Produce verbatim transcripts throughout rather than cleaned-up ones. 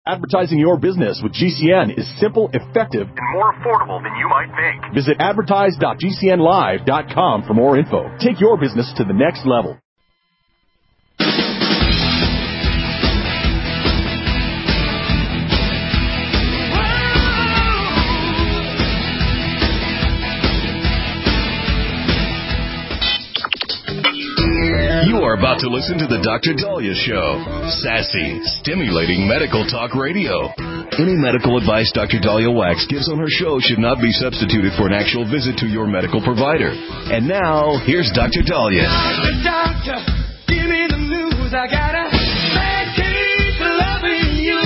Advertising your business with G C N is simple, effective, and more affordable than you might think. Visit advertise dot g c n live dot com for more info. Take your business to the next level. You are about to listen to the Doctor Dahlia Show. Sassy, stimulating medical talk radio. Any medical advice Doctor Dahlia Wax gives on her show should not be substituted for an actual visit to your medical provider. And now, here's Doctor Dahlia. Doctor, doctor, give me the news. I got a bad case of loving you.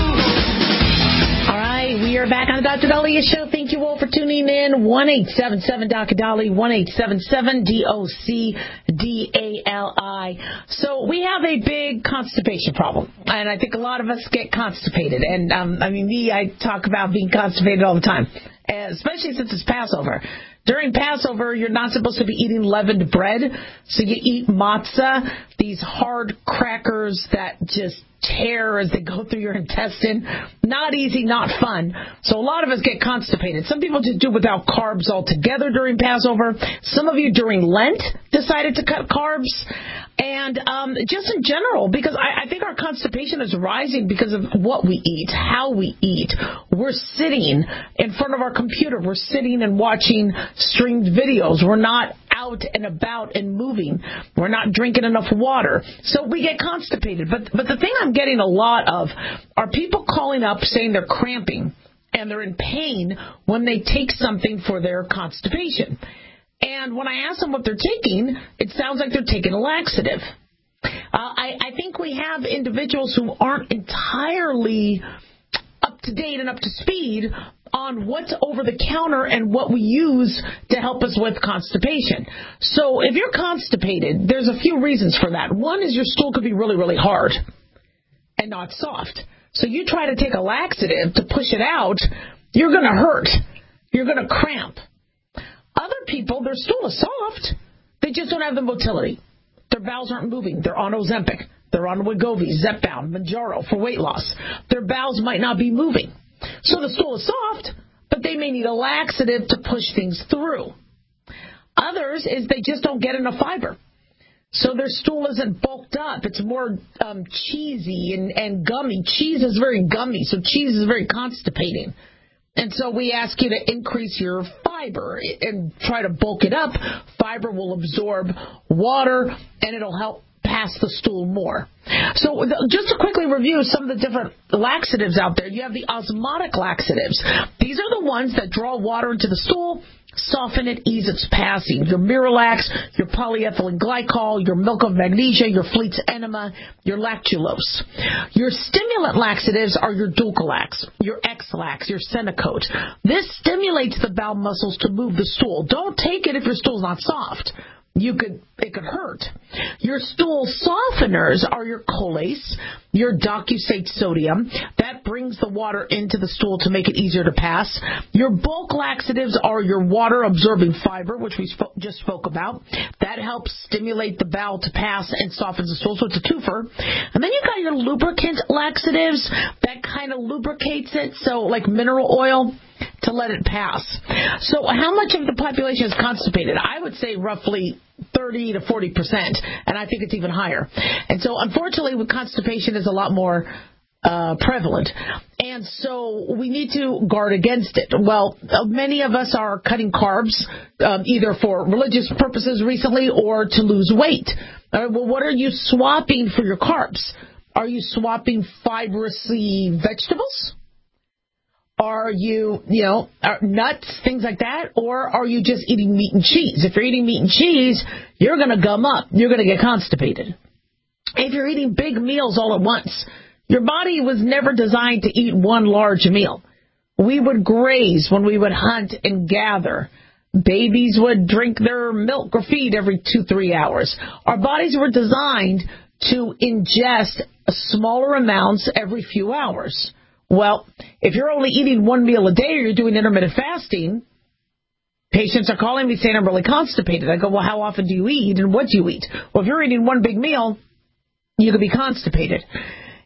All right, we are back on the Doctor Dahlia Show. Thank you all for tuning in. one eight seven seven Doctor Dahlia, one eight seven seven D O C D A L I. So we have a big constipation problem, and I think a lot of us get constipated. And, um, I mean, me, I talk about being constipated all the time, especially since it's Passover. During Passover, you're not supposed to be eating leavened bread, so you eat matzah, these hard crackers that just tear as they go through your intestine. Not easy, not fun. So a lot of us get constipated. Some people just do without carbs altogether during Passover. Some of you during Lent decided to cut carbs. And um, just in general, because I, I think our constipation is rising because of what we eat, how we eat. We're sitting in front of our computer. We're sitting and watching streamed videos. We're not out and about and moving. We're not drinking enough water. So we get constipated. But but the thing I'm getting a lot of are people calling up saying they're cramping and they're in pain when they take something for their constipation. And when I ask them what they're taking, it sounds like they're taking a laxative. Uh, I, I think we have individuals who aren't entirely up to date and up to speed on what's over the counter and what we use to help us with constipation. So if you're constipated, there's a few reasons for that. One is your stool could be really, really hard and not soft. So you try to take a laxative to push it out, you're going to hurt. You're going to cramp. Other people, their stool is soft. They just don't have the motility. Their bowels aren't moving. They're on Ozempic. They're on Wegovy, Zepbound, Mounjaro for weight loss. Their bowels might not be moving. So the stool is soft, but they may need a laxative to push things through. Others is they just don't get enough fiber. So their stool isn't bulked up. It's more um, cheesy and, and gummy. Cheese is very gummy, so cheese is very constipating. And so we ask you to increase your fiber and try to bulk it up. Fiber will absorb water, and it'll help pass the stool more. So just to quickly review some of the different laxatives out there, you have the osmotic laxatives. These are the ones that draw water into the stool, soften it, ease its passing. Your Miralax, your polyethylene glycol, your milk of magnesia, your Fleet's enema, your lactulose. Your stimulant laxatives are your Dulcolax, your X-Lax, your Senacote. This stimulates the bowel muscles to move the stool. Don't take it if your stool's not soft. You could, it could hurt. Your stool softeners are your Colace, your Docusate sodium. That brings the water into the stool to make it easier to pass. Your bulk laxatives are your water-absorbing fiber, which we sp- just spoke about. That helps stimulate the bowel to pass and softens the stool, so it's a twofer. And then you got your lubricant laxatives. That kind of lubricates it, so like mineral oil, to let it pass. So how much of the population is constipated? I would say roughly thirty to forty percent, and I think it's even higher. And so, unfortunately, with constipation is a lot more uh, prevalent. And so we need to guard against it. Well, many of us are cutting carbs, um, either for religious purposes recently or to lose weight. Uh, well, what are you swapping for your carbs? Are you swapping fibrousy vegetables? Are you, you know, nuts, things like that? Or are you just eating meat and cheese? If you're eating meat and cheese, you're going to gum up. You're going to get constipated. If you're eating big meals all at once, your body was never designed to eat one large meal. We would graze when we would hunt and gather. Babies would drink their milk or feed every two, three hours. Our bodies were designed to ingest smaller amounts every few hours. Well, if you're only eating one meal a day or you're doing intermittent fasting, patients are calling me saying, I'm really constipated. I go, well, how often do you eat and what do you eat? Well, if you're eating one big meal, you could be constipated.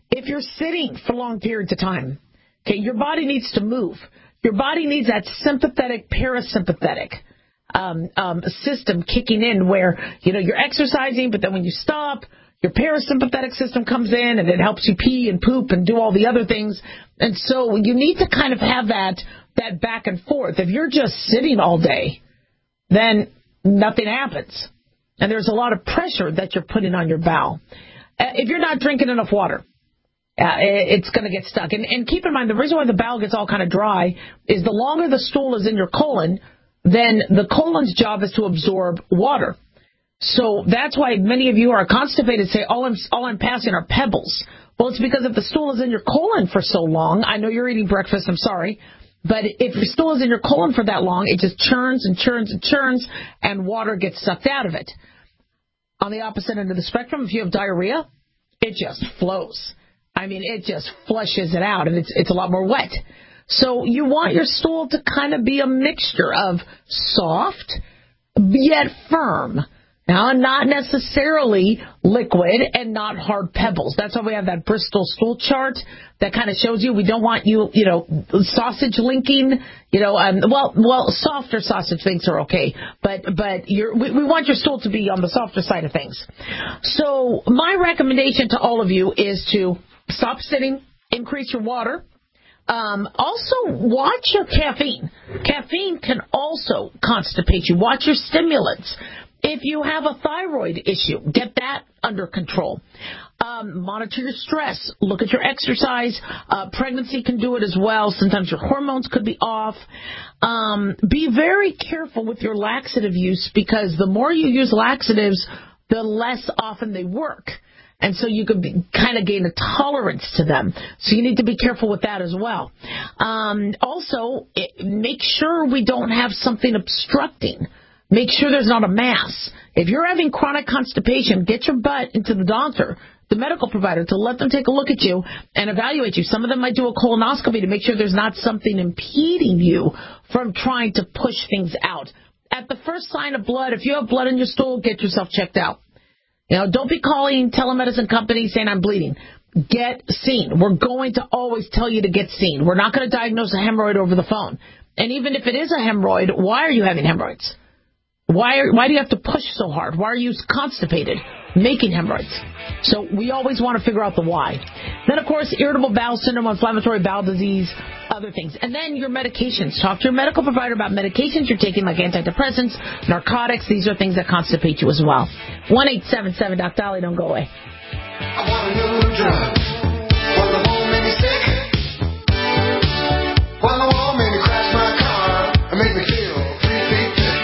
If you're sitting for long periods of time, okay, your body needs to move. Your body needs that sympathetic, parasympathetic um, um, system kicking in where, you know, you're exercising, but then when you stop, your parasympathetic system comes in and it helps you pee and poop and do all the other things. And so you need to kind of have that that back and forth. If you're just sitting all day, then nothing happens. And there's a lot of pressure that you're putting on your bowel. Uh, if you're not drinking enough water, Uh, it's going to get stuck. And, and keep in mind, the reason why the bowel gets all kind of dry is the longer the stool is in your colon, then the colon's job is to absorb water. So that's why many of you are constipated say, all I'm, all I'm passing are pebbles. Well, it's because if the stool is in your colon for so long, I know you're eating breakfast, I'm sorry, but if your stool is in your colon for that long, it just churns and churns and churns, and water gets sucked out of it. On the opposite end of the spectrum, if you have diarrhea, it just flows. I mean, it just flushes it out, and it's it's a lot more wet. So you want your stool to kind of be a mixture of soft yet firm. Now, not necessarily liquid and not hard pebbles. That's why we have that Bristol stool chart that kind of shows you we don't want you, you know, sausage linking, you know, um, well, well, softer sausage links are okay, but but you're, we, we want your stool to be on the softer side of things. So my recommendation to all of you is to stop sitting, increase your water. Um, also, watch your caffeine. Caffeine can also constipate you. Watch your stimulants. If you have a thyroid issue, get that under control. Um, monitor your stress. Look at your exercise. Uh, pregnancy can do it as well. Sometimes your hormones could be off. Um, be very careful with your laxative use, because the more you use laxatives, the less often they work. And so you could be, kind of gain a tolerance to them. So you need to be careful with that as well. Um, also, it, make sure we don't have something obstructing. Make sure there's not a mass. If you're having chronic constipation, get your butt into the doctor, the medical provider, to let them take a look at you and evaluate you. Some of them might do a colonoscopy to make sure there's not something impeding you from trying to push things out. At the first sign of blood, if you have blood in your stool, get yourself checked out. You know, don't be calling telemedicine companies saying I'm bleeding. Get seen. We're going to always tell you to get seen. We're not going to diagnose a hemorrhoid over the phone. And even if it is a hemorrhoid, why are you having hemorrhoids? Why are, why do you have to push so hard? Why are you constipated, making hemorrhoids? So we always want to figure out the why. Then, of course, irritable bowel syndrome, inflammatory bowel disease, other things. And then your medications. Talk to your medical provider about medications you're taking, like antidepressants, narcotics. These are things that constipate you as well. one eight seven seven Doc Dolly. Don't go away. I want a new drug. Want the home make me sick. Want the wall make me crash my car and make me feel three feet thick.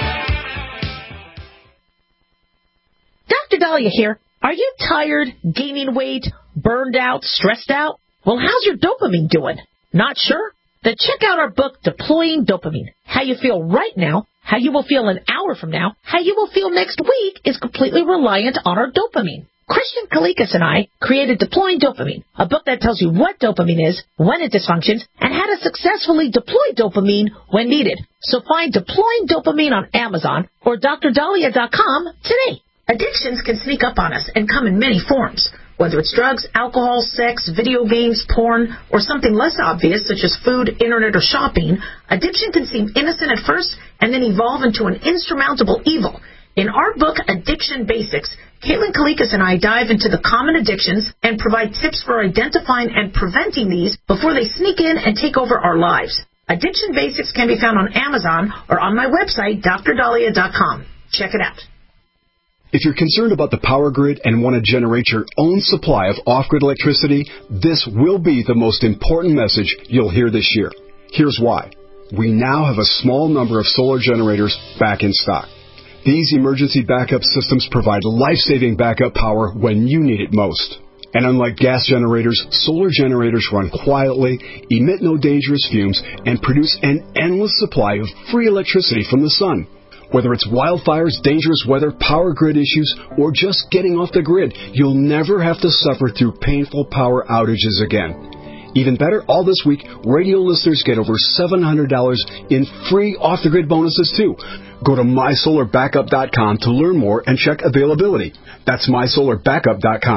Doctor Dahlia here. Are you tired, gaining weight, burned out, stressed out? Well, how's your dopamine doing? Not sure? Then check out our book, Deploying Dopamine. How you feel right now, how you will feel an hour from now, how you will feel next week is completely reliant on our dopamine. Christian Kalikas and I created Deploying Dopamine, a book that tells you what dopamine is, when it dysfunctions, and how to successfully deploy dopamine when needed. So find Deploying Dopamine on Amazon or D R dahlia dot com today. Addictions can sneak up on us and come in many forms. Whether it's drugs, alcohol, sex, video games, porn, or something less obvious such as food, internet, or shopping, addiction can seem innocent at first and then evolve into an insurmountable evil. In our book, Addiction Basics, Caitlin Kalikas and I dive into the common addictions and provide tips for identifying and preventing these before they sneak in and take over our lives. Addiction Basics can be found on Amazon or on my website, D R dahlia dot com. Check it out. If you're concerned about the power grid and want to generate your own supply of off-grid electricity, this will be the most important message you'll hear this year. Here's why. We now have a small number of solar generators back in stock. These emergency backup systems provide life-saving backup power when you need it most. And unlike gas generators, solar generators run quietly, emit no dangerous fumes, and produce an endless supply of free electricity from the sun. Whether it's wildfires, dangerous weather, power grid issues, or just getting off the grid, you'll never have to suffer through painful power outages again. Even better, all this week, radio listeners get over seven hundred dollars in free off-the-grid bonuses, too. Go to my solar backup dot com to learn more and check availability. That's my solar backup dot com.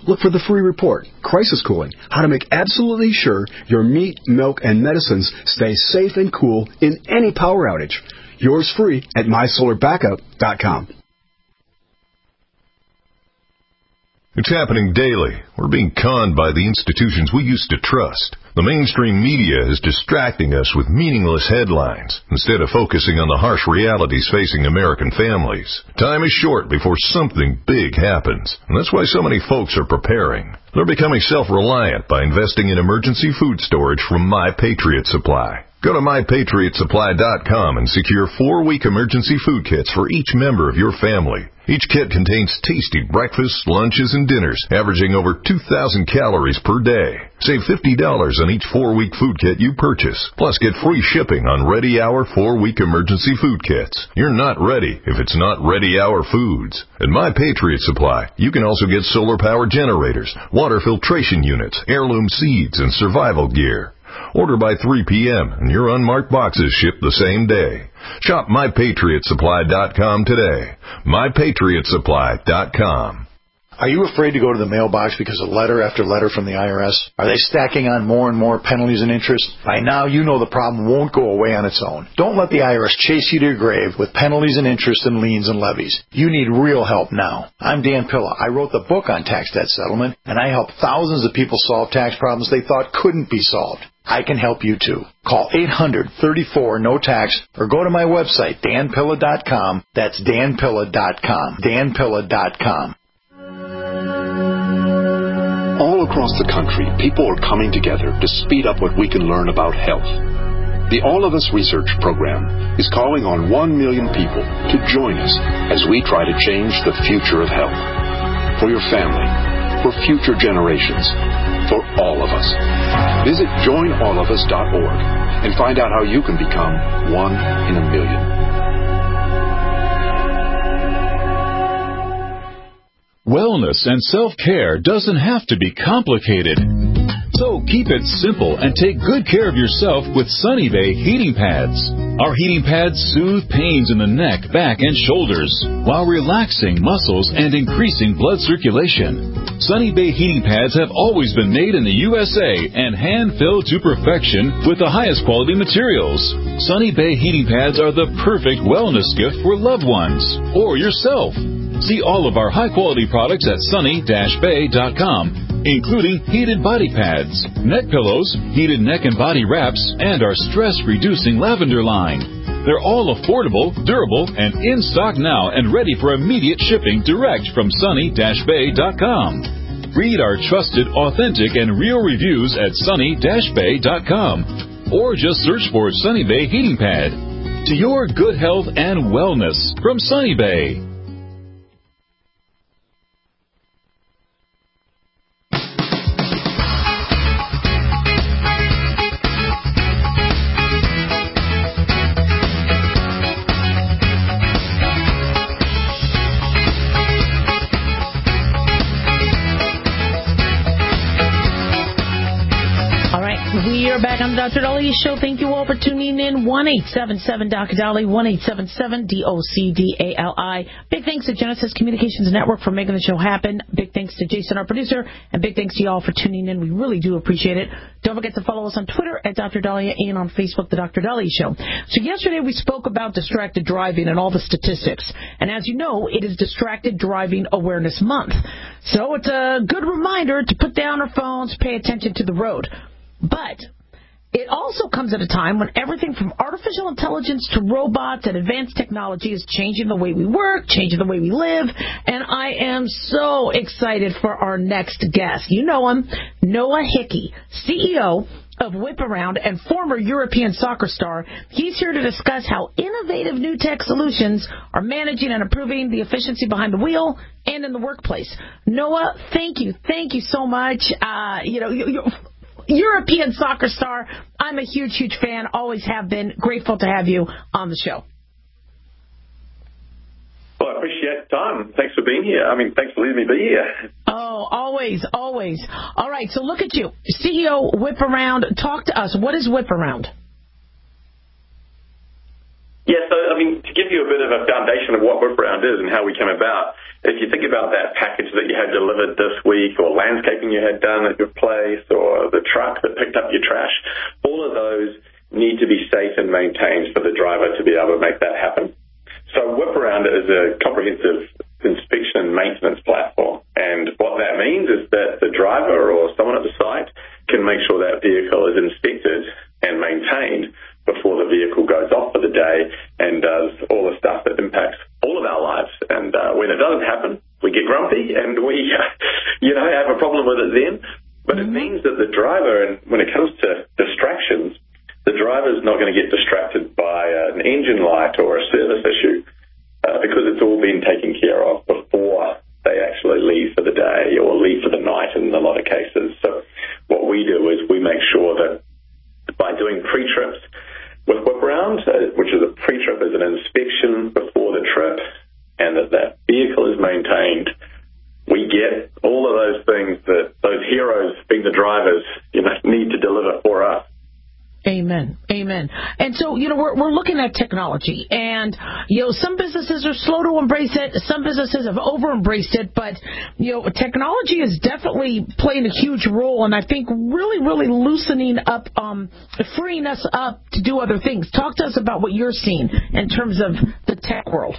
look for the free report, Crisis Cooling, how to make absolutely sure your meat, milk, and medicines stay safe and cool in any power outage. Yours free at my solar backup dot com. It's happening daily. We're being conned by the institutions we used to trust. The mainstream media is distracting us with meaningless headlines instead of focusing on the harsh realities facing American families. Time is short before something big happens, and that's why so many folks are preparing. They're becoming self-reliant by investing in emergency food storage from My Patriot Supply. Go to my patriot supply dot com and secure four-week emergency food kits for each member of your family. Each kit contains tasty breakfasts, lunches, and dinners, averaging over two thousand calories per day. Save fifty dollars on each four-week food kit you purchase. Plus, get free shipping on Ready Hour four-week emergency food kits. You're not ready if it's not Ready Hour foods. At My Patriot Supply, you can also get solar power generators, water filtration units, heirloom seeds, and survival gear. Order by three p.m. and your unmarked boxes ship the same day. Shop my patriot supply dot com today. my patriot supply dot com. Are you afraid to go to the mailbox because of letter after letter from the I R S? Are they stacking on more and more penalties and interest? By now, you know the problem won't go away on its own. Don't let the I R S chase you to your grave with penalties and interest and liens and levies. You need real help now. I'm Dan Pilla. I wrote the book on tax debt settlement, and I help thousands of people solve tax problems they thought couldn't be solved. I can help you too. Call eight hundred, thirty-four, no tax or go to my website, dan pilla dot com. That's dan pilla dot com. dan pilla dot com. All across the country, people are coming together to speed up what we can learn about health. The All of Us Research Program is calling on one million people to join us as we try to change the future of health. For your family, for future generations, for all of us. Visit join all of us dot org and find out how you can become one in a million. Wellness and self-care doesn't have to be complicated. So keep it simple and take good care of yourself with Sunny Bay heating pads. Our heating pads soothe pains in the neck, back, and shoulders while relaxing muscles and increasing blood circulation. Sunny Bay heating pads have always been made in the U S A and hand-filled to perfection with the highest quality materials. Sunny Bay heating pads are the perfect wellness gift for loved ones or yourself. See all of our high-quality products at sunny dash bay dot com, including heated body pads, neck pillows, heated neck and body wraps, and our stress-reducing lavender line. They're all affordable, durable, and in stock now and ready for immediate shipping direct from sunny dash bay dot com. Read our trusted, authentic, and real reviews at sunny dash bay dot com or just search for Sunny Bay Heating Pad. To your good health and wellness from Sunny Bay. We are back on the Doctor Dolly Show. Thank you all for tuning in. one eight seven seven Doctor Dolly, one eight seven seven D O C D A L I. Big thanks to Genesis Communications Network for making the show happen. Big thanks to Jason, our producer, and big thanks to you all for tuning in. We really do appreciate it. Don't forget to follow us on Twitter at Doctor Dahlia and on Facebook, The Doctor Dolly Show. So yesterday we spoke about distracted driving and all the statistics. And as you know, it is Distracted Driving Awareness Month. So it's a good reminder to put down our phones, pay attention to the road. But it also comes at a time when everything from artificial intelligence to robots and advanced technology is changing the way we work, changing the way we live, and I am so excited for our next guest. You know him, Noah Hickey, C E O of Whip Around and former European soccer star. He's here to discuss how innovative new tech solutions are managing and improving the efficiency behind the wheel and in the workplace. Noah, thank you. Thank you so much. Uh, you know, you, you're European soccer star. I'm a huge, huge fan. Always have been. Grateful to have you on the show. Well, I appreciate the time. Thanks for being here. I mean, thanks for letting me be here. Oh, always, always. All right, so look at you. C E O, Whip Around. Talk to us. What is Whip Around? Yeah, so, I mean, to give you a bit of a foundation of what WhipAround is and how we came about, if you think about that package that you had delivered this week, or landscaping you had done at your place, or the truck that picked up your trash, all of those need to be safe and maintained for the driver to be able to make that happen. So WhipAround is a comprehensive inspection and maintenance platform. And what that means is that the driver or someone at the site can make sure that vehicle is inspected and maintained before the vehicle goes off for the day and does all the stuff that impacts all of our lives. And uh, when it doesn't happen, we get grumpy and we, you know, have a problem with it then. But it means that the driver, and when it comes to distractions, the driver's not going to get distracted by an engine light or a service issue uh, because it's all been taken care of before they actually leave for the day or leave for the night in a lot of cases. So what we do is we make sure that by doing pre-trips with WhipAround, uh, which is a pre-trip is an inspection before the trip, and that that vehicle is maintained, we get all of those things that those heroes, being the drivers, you know, need to deliver for us. Amen. Amen. And so, you know, we're, we're looking at technology, and, you know, some businesses are slow to embrace it. Some businesses have over-embraced it, but, you know, technology is definitely playing a huge role, and I think really, really loosening up, um, freeing us up to do other things. Talk to us about what you're seeing in terms of the tech world.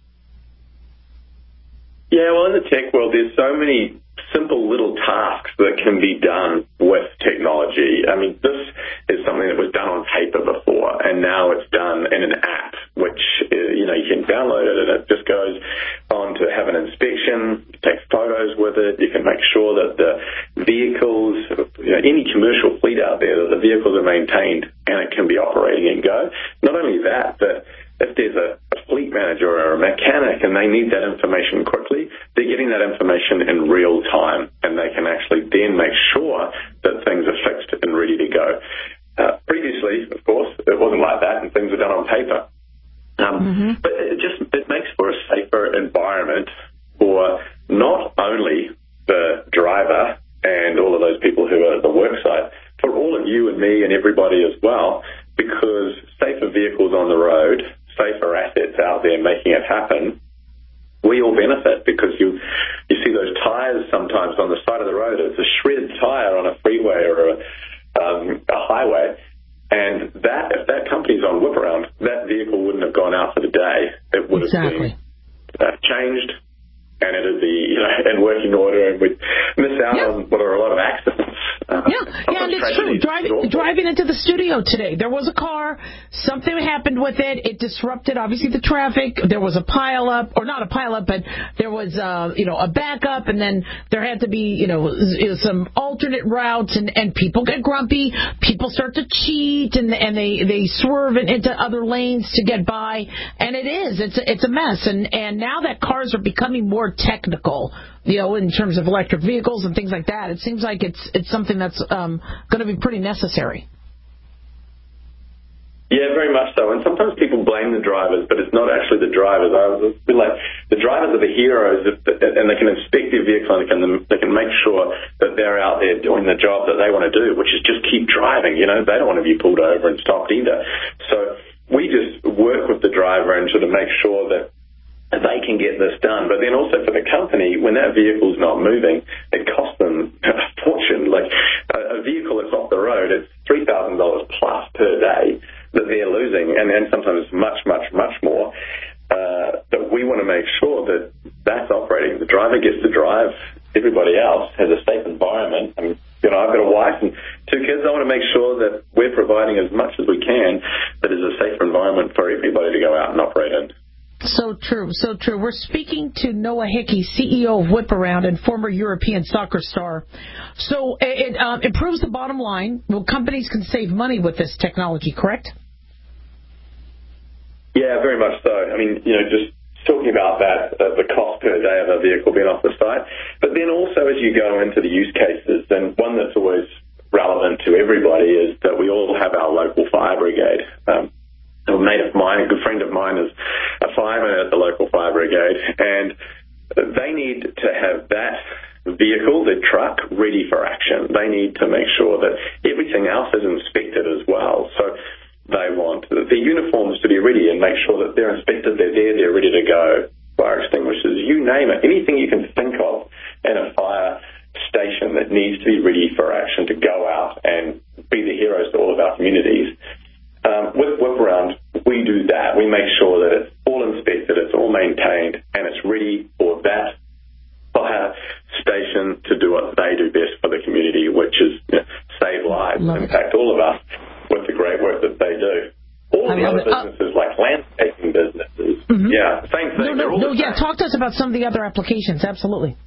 Yeah, well, in the tech world, there's so many simple little tasks that can be done with technology. I mean, this is something that was done on paper before, and now it's done in an app, which, you know, you can download it, and it just goes on to have an inspection, take photos with it. You can make sure that the vehicles, you know, any commercial fleet out there, that the vehicles are maintained and it can be operating and go. Not only that, but if there's a, a fleet manager or a mechanic and they need that information quickly, they're getting that information in real time, and they can actually then make sure that things are fixed and ready to go. Uh, previously, of course, it wasn't like that, and things were done on paper. Um, mm-hmm. But it just it makes for a safer environment for not only the driver and all of those people who are at the work site, for all of you and me and everybody as well, because safer vehicles on the road, safer assets out there making it happen, we all benefit, because you you see those tires sometimes on the side of the road. It's a shredded tire on a freeway or a, um, a highway, and that if that company's on WhipAround, that vehicle wouldn't have gone out for the day. It would exactly. have been uh, changed, and it'd be, you know, in working order, and we'd miss out yeah. on what are a lot of accidents. Uh, yeah, yeah, and it's true. Driving, driving into the studio today, there was a car, something happened with it. It disrupted, obviously, the traffic. There was a pile-up, or not a pile-up, but there was, uh, you know, a backup, and then there had to be, you know, some alternate routes, and, and people get grumpy. People start to cheat, and and they, they swerve into other lanes to get by, and it is. It's a, it's a mess, and, and now that cars are becoming more technical, you know, in terms of electric vehicles and things like that, it seems like it's it's something that's um, going to be pretty necessary. Yeah, very much so. And sometimes people blame the drivers, but it's not actually the drivers. I was like, the drivers are the heroes, and they can inspect their vehicle, and they can, they can make sure that they're out there doing the job that they want to do, which is just keep driving. You know, they don't want to be pulled over and stopped either. So we just work with the driver and sort of make sure that they can get this done. But then also for the company, when that vehicle's not moving, it costs them a fortune. Like a, a vehicle that's off the road, it's three thousand dollars plus per day that they're losing, and then sometimes much, much, much more. Uh, that we want to make sure that that's operating. The driver gets to drive. Everybody else has a safe environment. I mean, you know, I've got a wife and two kids. I want to make sure that we're providing as much as we can that is a safer environment for everybody to go out and operate in. So true, so true. We're speaking to Noah Hickey, C E O of WhipAround and former European soccer star. So it um, improves the bottom line. Well, companies can save money with this technology, correct? Yeah, very much so. I mean, you know, just talking about that, uh, the cost per day of a vehicle being off the site. But then also as you go into the use cases, and one that's always relevant to everybody is that we all have our local fire brigade. Um, A mate of mine, a good friend of mine, is a fireman at the local fire brigade, and they need to have that vehicle, the truck, ready for action. They need to make sure that everything else is inspected as well. So they want the their uniforms to be ready and make sure that they're inspected, they're there, they're ready to go. Fire extinguishers, you name it, anything you can think of in a fire station that needs to be ready for action to go out and be the heroes to all of our communities. Um, with Whip Around, we do that. We make sure that it's all inspected, it's all maintained, and it's ready for that fire station to do what they do best for the community, which is, you know, save lives, Love impact it. all of us with the great work that they do. All I the mean, other uh, businesses, like landscaping businesses, mm-hmm. yeah, same thing. No, no, no, the yeah, same. talk to us about some of the other applications, absolutely.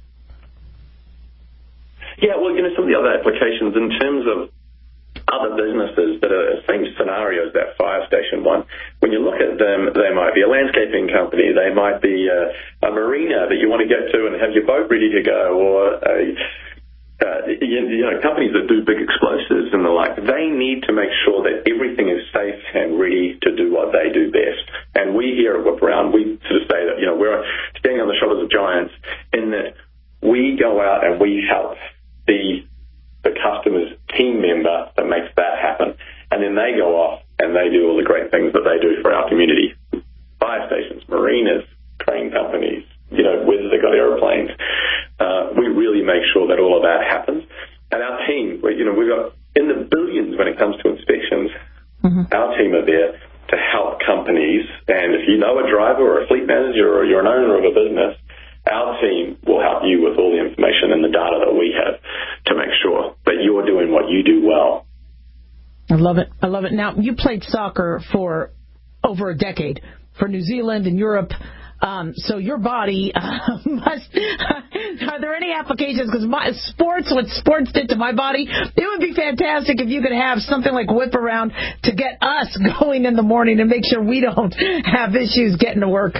Yeah, well, you know, some of the other applications in terms of other businesses that are the same scenario as that fire station one, when you look at them, they might be a landscaping company, they might be a, a marina that you want to get to and have your boat ready to go, or a, uh, you, you know, companies that do big explosives and the like. They need to make sure that everything is safe and ready to do what they do best. And we here at Whip Around, we sort of say that, you know, we're standing on the shoulders of giants in that we go out and we help the the customer's team member that makes that happen. And then they go off and they do all the great things that they do for our community. Fire stations, marinas, crane companies, you know, whether they've got aeroplanes. Uh, we really make sure that all of that happens. And our team, you know, we've got in the billions when it comes to inspections. Mm-hmm. Our team are there to help companies. And if you know a driver or a fleet manager or you're an owner of a business, our team will help you with all the information and the data that we have to make sure that you're doing what you do well. I love it. I love it. Now, you played soccer for over a decade for New Zealand and Europe. Um, so your body uh, must. Are there any applications? Because my sports, what sports did to my body, it would be fantastic if you could have something like Whip Around to get us going in the morning and make sure we don't have issues getting to work.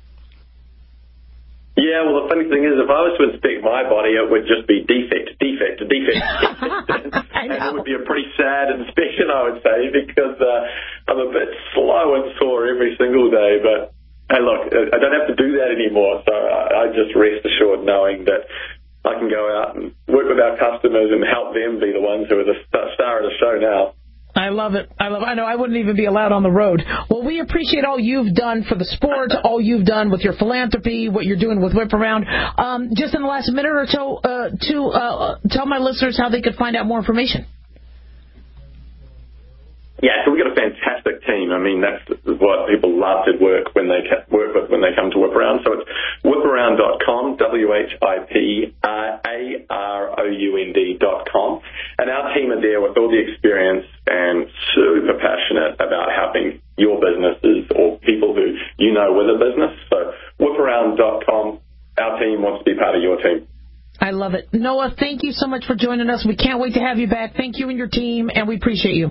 Yeah, well, the funny thing is, if I was to inspect my body, it would just be defect, defect, defect. And it would be a pretty sad inspection, I would say, because uh, I'm a bit slow and sore every single day. But, hey, look, I don't have to do that anymore, so I, I just rest assured knowing that I can go out and work with our customers and help them be the ones who are the star of the show now. I love it. I love it. I know I wouldn't even be allowed on the road. Well, we appreciate all you've done for the sport, all you've done with your philanthropy, what you're doing with Whip Around. Um, just in the last minute or so, uh, to uh, tell my listeners how they could find out more information. Yeah, so we've got a fantastic team. I mean, that's what people love to work when they work with when they come to Whip Around. So it's whip around dot com, W H I P A R O U N D dot com. And our team are there with all the experience and super passionate about helping your businesses or people who you know with a business. So whip around dot com, our team wants to be part of your team. I love it. Noah, thank you so much for joining us. We can't wait to have you back. Thank you and your team, and we appreciate you.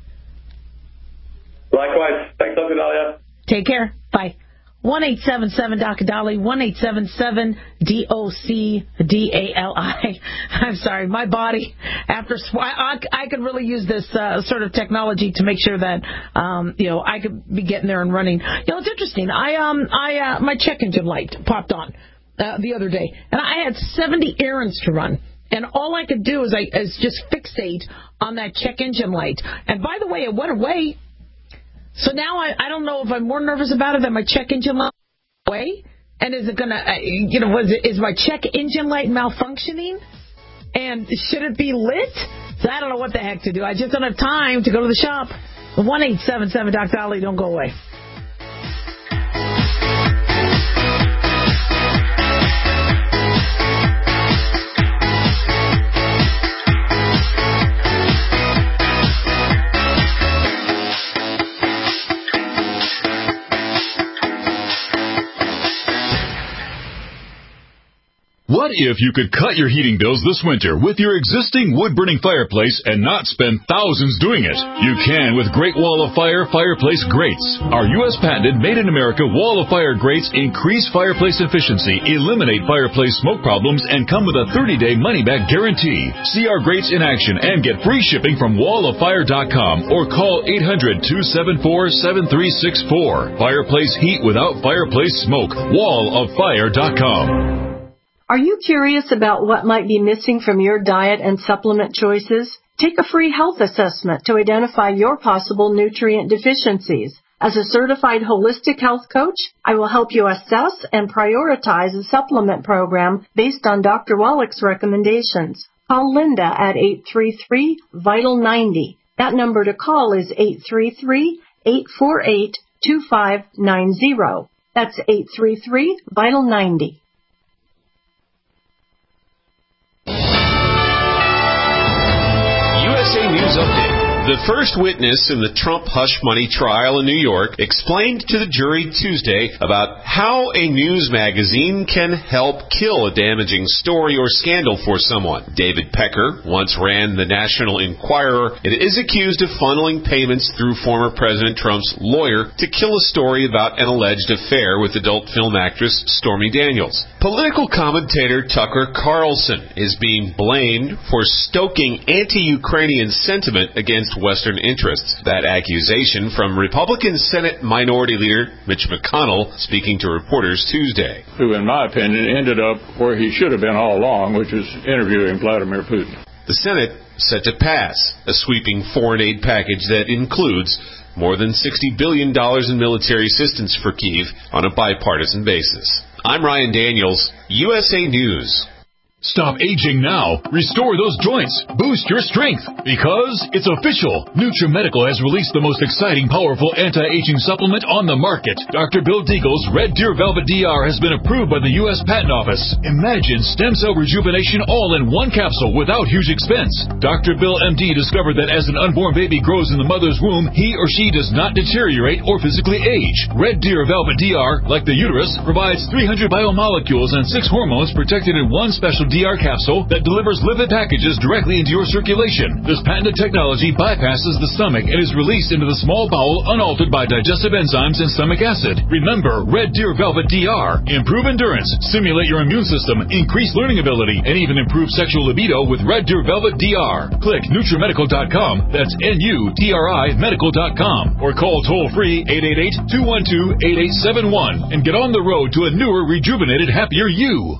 Likewise. Thanks, Doctor Dahlia. Take care. Bye. one eight seven seven Doctor Dolly, one eight seven seven D O C D A L I. I'm sorry, my body, after I, I, I could really use this uh, sort of technology to make sure that, um, you know, I could be getting there and running. You know, it's interesting. I, um, I, uh, my check engine light popped on uh, the other day, and I had seventy errands to run. And all I could do is, I, is just fixate on that check engine light. And by the way, it went away. So now I, I don't know if I'm more nervous about it than my check engine light away. And is it going to, uh, you know, was it, is my check engine light malfunctioning? And should it be lit? So I don't know what the heck to do. I just don't have time to go to the shop. one eight seven seven Doctor Dolly, don't go away. What if you could cut your heating bills this winter with your existing wood-burning fireplace and not spend thousands doing it? You can with Great Wall of Fire Fireplace Grates. Our U S patented made-in-America Wall of Fire grates increase fireplace efficiency, eliminate fireplace smoke problems, and come with a thirty-day money-back guarantee. See our grates in action and get free shipping from wall of fire dot com or call eight hundred, two seven four, seven three six four. Fireplace heat without fireplace smoke. wall of fire dot com. Are you curious about what might be missing from your diet and supplement choices? Take a free health assessment to identify your possible nutrient deficiencies. As a certified holistic health coach, I will help you assess and prioritize a supplement program based on Doctor Wallach's recommendations. Call Linda at eight three three, vital ninety. That number to call is eight three three, eight four eight, two five nine zero. That's eight three three, vital ninety. U S A News Update. The first witness in the Trump hush money trial in New York explained to the jury Tuesday about how a news magazine can help kill a damaging story or scandal for someone. David Pecker once ran the National Enquirer and is accused of funneling payments through former President Trump's lawyer to kill a story about an alleged affair with adult film actress Stormy Daniels. Political commentator Tucker Carlson is being blamed for stoking anti-Ukrainian sentiment against Western interests. That accusation from Republican Senate Minority Leader Mitch McConnell speaking to reporters Tuesday. Who, in my opinion, ended up where he should have been all along, which is interviewing Vladimir Putin. The Senate set to pass a sweeping foreign aid package that includes more than sixty billion dollars in military assistance for Kyiv on a bipartisan basis. I'm Ryan Daniels, U S A News. Stop aging now. Restore those joints. Boost your strength. Because it's official. NutriMedical has released the most exciting, powerful anti-aging supplement on the market. Doctor Bill Deagle's Red Deer Velvet D R has been approved by the U S Patent Office. Imagine stem cell rejuvenation all in one capsule without huge expense. Doctor Bill M D discovered that as an unborn baby grows in the mother's womb, he or she does not deteriorate or physically age. Red Deer Velvet D R, like the uterus, provides three hundred biomolecules and six hormones protected in one special D R capsule that delivers lipid packages directly into your circulation. This patented technology bypasses the stomach and is released into the small bowel unaltered by digestive enzymes and stomach acid. Remember, Red Deer Velvet D R. Improve endurance, stimulate your immune system, increase learning ability, and even improve sexual libido with Red Deer Velvet D R. Click NutriMedical dot com, that's N U T R I medical dot com, or call toll-free eight eight eight, two one two, eight eight seven one and get on the road to a newer, rejuvenated, happier you.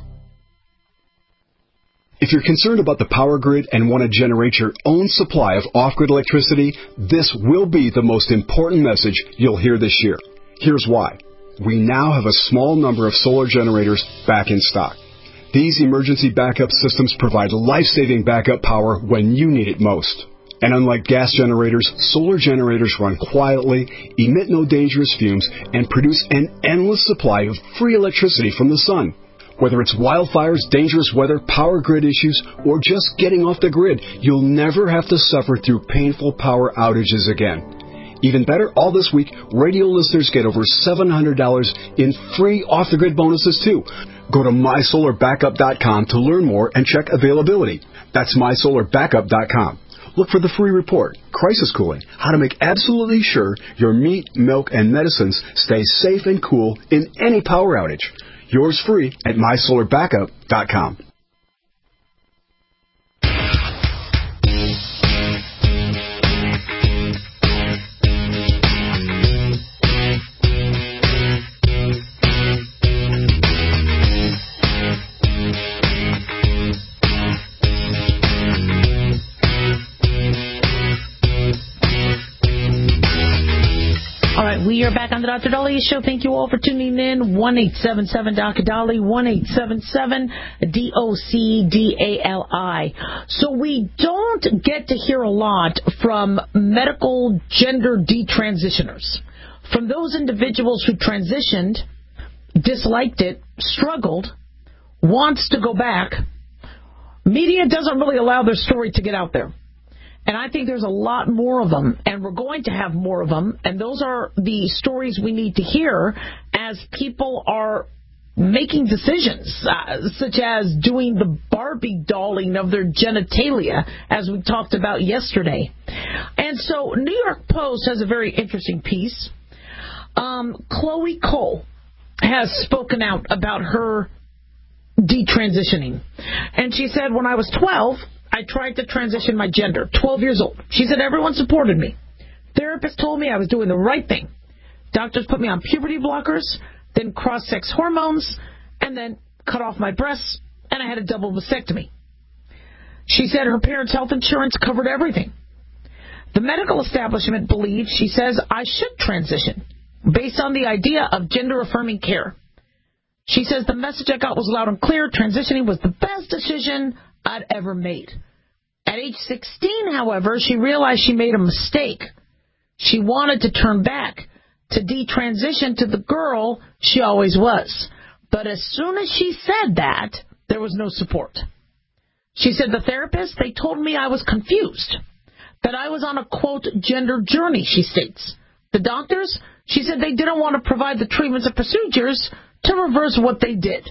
If you're concerned about the power grid and want to generate your own supply of off-grid electricity, this will be the most important message you'll hear this year. Here's why. We now have a small number of solar generators back in stock. These emergency backup systems provide life-saving backup power when you need it most. And unlike gas generators, solar generators run quietly, emit no dangerous fumes, and produce an endless supply of free electricity from the sun. Whether it's wildfires, dangerous weather, power grid issues, or just getting off the grid, you'll never have to suffer through painful power outages again. Even better, all this week, radio listeners get over seven hundred dollars in free off-the-grid bonuses, too. Go to my solar backup dot com to learn more and check availability. That's my solar backup dot com. Look for the free report, Crisis Cooling, how to make absolutely sure your meat, milk, and medicines stay safe and cool in any power outage. Yours free at my solar backup dot com. We are back on the Doctor Daliah Show. Thank you all for tuning in. one eight seven seven D O C D A L I, one eight seven seven D O C D A L I. So we don't get to hear a lot from medical gender detransitioners, from those individuals who transitioned, disliked it, struggled, wants to go back. Media doesn't really allow their story to get out there. And I think there's a lot more of them, and we're going to have more of them, and those are the stories we need to hear as people are making decisions, uh, such as doing the Barbie dolling of their genitalia, as we talked about yesterday. And so New York Post has a very interesting piece. Um, Chloe Cole has spoken out about her detransitioning. And she said, when I was twelve, I tried to transition my gender, twelve years old. She said everyone supported me. Therapists told me I was doing the right thing. Doctors put me on puberty blockers, then cross-sex hormones, and then cut off my breasts, and I had a double vasectomy. She said her parents' health insurance covered everything. The medical establishment believes, she says, I should transition based on the idea of gender-affirming care. She says, the message I got was loud and clear. Transitioning was the best decision I'd ever made. At age sixteen, however, she realized she made a mistake. She wanted to turn back, to detransition to the girl she always was. But as soon as she said that, there was no support. She said, the therapist, they told me I was confused, that I was on a, quote, gender journey, she states. The doctors, she said, they didn't want to provide the treatments and procedures to reverse what they did.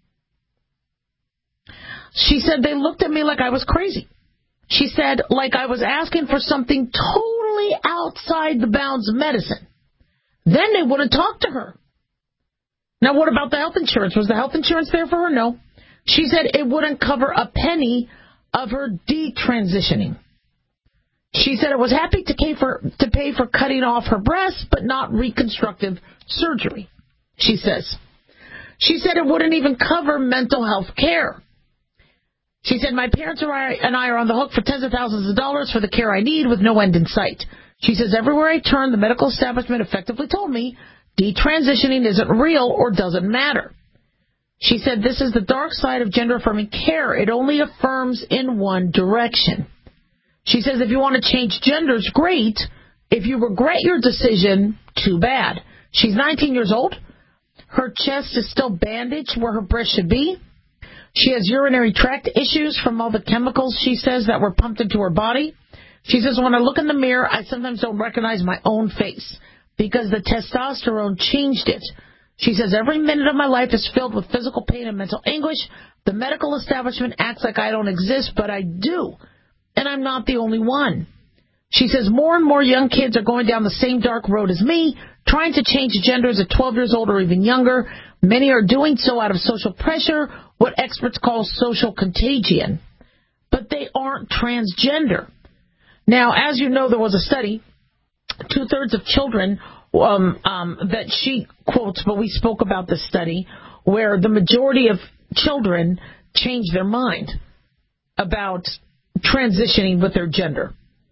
She said, they looked at me like I was crazy. She said, like I was asking for something totally outside the bounds of medicine. Then they wouldn't talk to her. Now, what about the health insurance? Was the health insurance there for her? No. She said it wouldn't cover a penny of her detransitioning. She said it was happy to pay for to pay for cutting off her breasts, but not reconstructive surgery, she says. She said it wouldn't even cover mental health care. She said, my parents and I are on the hook for tens of thousands of dollars for the care I need with no end in sight. She says, everywhere I turn, the medical establishment effectively told me detransitioning isn't real or doesn't matter. She said, this is the dark side of gender-affirming care. It only affirms in one direction. She says, if you want to change genders, great. If you regret your decision, too bad. She's nineteen years old. Her chest is still bandaged where her breast should be. She has urinary tract issues from all the chemicals, she says, that were pumped into her body. She says, when I look in the mirror, I sometimes don't recognize my own face because the testosterone changed it. She says, every minute of my life is filled with physical pain and mental anguish. The medical establishment acts like I don't exist, but I do. And I'm not the only one. She says, more and more young kids are going down the same dark road as me, trying to change genders at twelve years old or even younger. Many are doing so out of social pressure, what experts call social contagion. But they aren't transgender. Now, as you know, there was a study, two-thirds of children um, um, that she quotes, but we spoke about this study, where the majority of children change their mind about transitioning with their gender.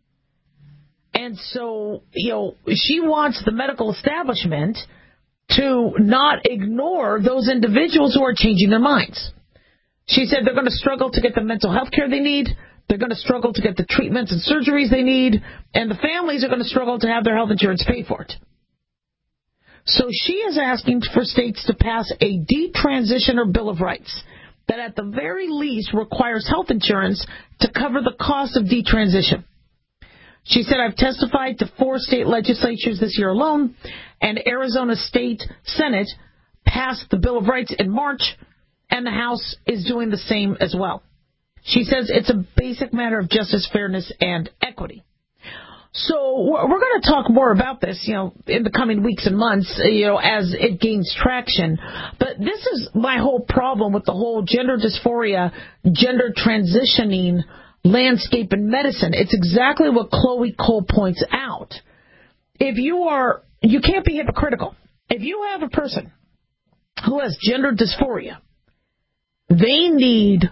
And so, you know, she wants the medical establishment to not ignore those individuals who are changing their minds. She said they're going to struggle to get the mental health care they need. They're going to struggle to get the treatments and surgeries they need. And the families are going to struggle to have their health insurance pay for it. So she is asking for states to pass a detransitioner Bill of Rights that at the very least requires health insurance to cover the cost of detransition. She said, I've testified to four state legislatures this year alone, and Arizona State Senate passed the Bill of Rights in March, and the House is doing the same as well. She says it's a basic matter of justice, fairness, and equity. So we're going to talk more about this, you know, in the coming weeks and months, you know, as it gains traction. But this is my whole problem with the whole gender dysphoria, gender transitioning landscape in medicine. It's exactly what Chloe Cole points out. If you are, you can't be hypocritical. If you have a person who has gender dysphoria, they need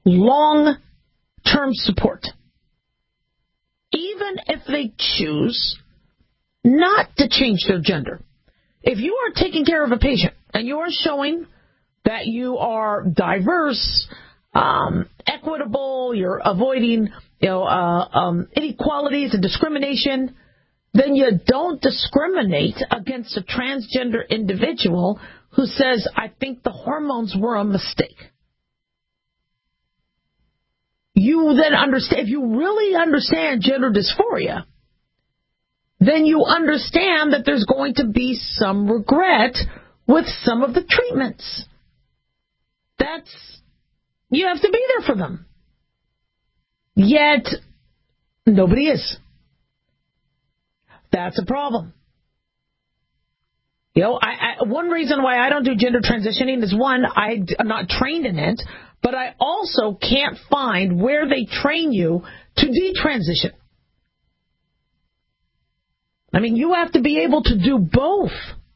long-term support. Even if they choose not to change their gender. If you are taking care of a patient and you are showing that you are diverse, um, equitable, you're avoiding, you know, uh, um, inequalities and discrimination, then you don't discriminate against a transgender individual who says, I think the hormones were a mistake. You then understand, if you really understand gender dysphoria, then you understand that there's going to be some regret with some of the treatments. That's, you have to be there for them. Yet, nobody is. That's a problem. You know, I, I, one reason why I don't do gender transitioning is, one, I, I'm not trained in it, but I also can't find where they train you to detransition. I mean, you have to be able to do both.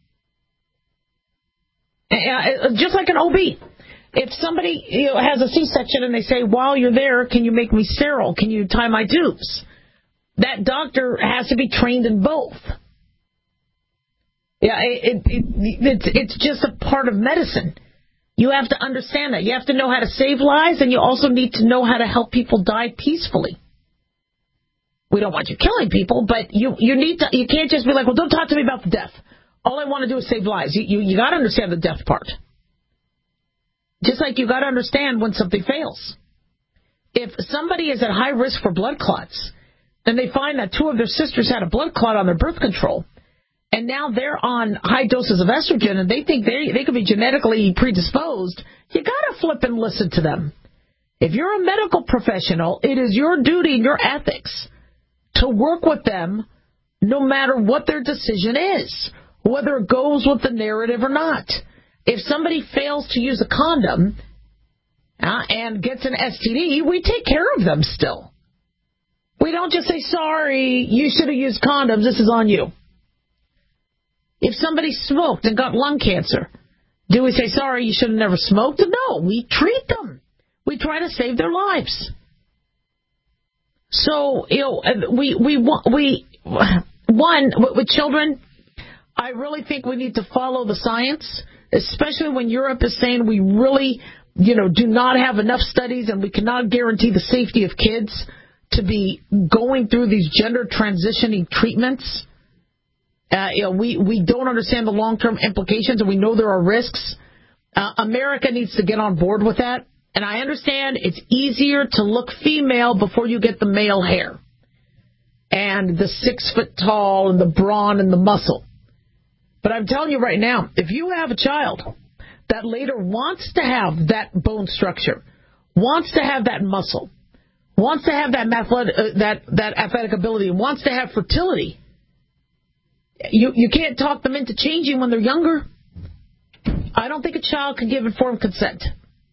Just like an O B. If somebody, you know, has a C-section and they say, while you're there, can you make me sterile? Can you tie my tubes? that doctor has to be trained in both. Yeah, it, it, it, it's, it's just a part of medicine. You have to understand that. You have to know how to save lives, and you also need to know how to help people die peacefully. We don't want you killing people, but you, you need to. You can't just be like, well, don't talk to me about the death. All I want to do is save lives. You, you, you got to understand the death part. Just like you got to understand when something fails. If somebody is at high risk for blood clots, and they find that two of their sisters had a blood clot on their birth control, and now they're on high doses of estrogen, and they think they they could be genetically predisposed, you got to flip and listen to them. If you're a medical professional, it is your duty and your ethics to work with them no matter what their decision is, whether it goes with the narrative or not. If somebody fails to use a condom uh, and gets an S T D, we take care of them still. We don't just say, sorry, you should have used condoms, this is on you. If somebody smoked and got lung cancer, do we say, sorry, you should have never smoked? No, we treat them. We try to save their lives. So, you know, we, we, we, one, with children, I really think we need to follow the science, especially when Europe is saying we really, you know, do not have enough studies and we cannot guarantee the safety of kids to be going through these gender transitioning treatments. Uh, you know, we, we don't understand the long-term implications, and we know there are risks. Uh, America needs to get on board with that. And I understand it's easier to look female before you get the male hair and the six foot tall and the brawn and the muscle. But I'm telling you right now, if you have a child that later wants to have that bone structure, wants to have that muscle, wants to have that athletic, uh, that that athletic ability, wants to have fertility, you you can't talk them into changing when they're younger. I don't think a child can give informed consent.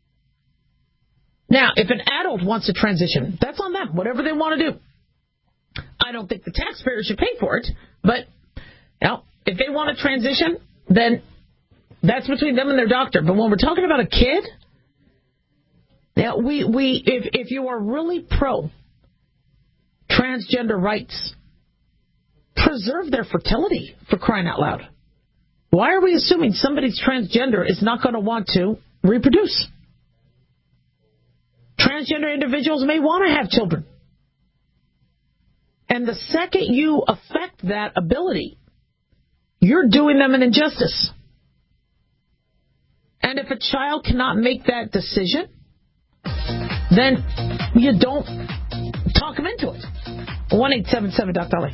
Now, if an adult wants to transition, that's on them, whatever they want to do. I don't think the taxpayer should pay for it, but you know, if they want to transition, then that's between them and their doctor. But when we're talking about a kid, now we we if if you are really pro transgender rights, preserve their fertility, for crying out loud. Why are we assuming somebody's transgender is not going to want to reproduce? Transgender individuals may want to have children. And the second you affect that ability, you're doing them an injustice. And if a child cannot make that decision, then you don't talk them into it. one eight seven seven Doctor Dolly.